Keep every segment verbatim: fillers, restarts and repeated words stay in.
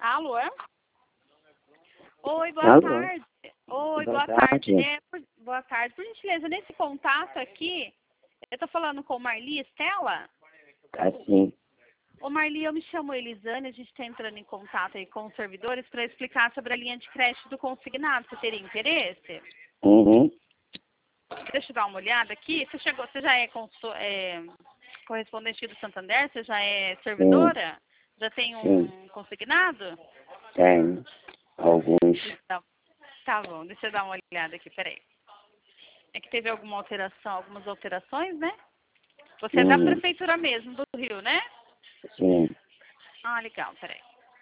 Alô? Oi, boa Alô? tarde. Oi, Boa boa, tarde. tarde. É, por, boa tarde. Por gentileza, nesse contato aqui, eu tô falando com Marli Estela? Assim. Ô Marli, eu me chamo Elisane, a gente está entrando em contato aí com os servidores para explicar sobre a linha de crédito do consignado. Você teria interesse? Uhum. Deixa eu dar uma olhada aqui. Você chegou, você já é, consu, é correspondente do Santander? Você já é servidora? Já tem um Sim. consignado? Tem alguns. Tá, tá bom, deixa eu dar uma olhada aqui, peraí. É que teve alguma alteração, algumas alterações, né? Você é da Uhum. prefeitura mesmo, do Rio, né? Sim. Ah, legal, peraí.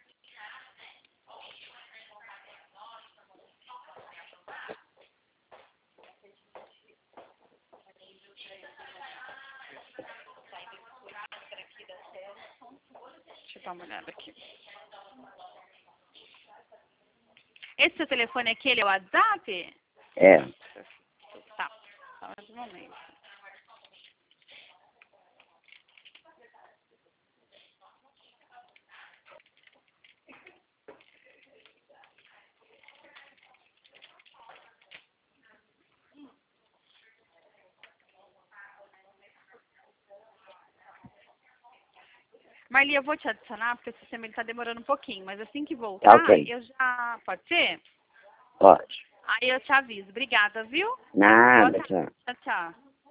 Deixa eu dar uma olhada aqui. Esse seu telefone aqui, ele é o WhatsApp? É. Tá, só mais um momento. Marli, eu vou te adicionar, porque o sistema está demorando um pouquinho, mas assim que voltar, Ok. eu já... Pode ser? Pode. Aí eu te aviso. Obrigada, viu? Boa Nada, tarde. tchau. Tchau, tchau.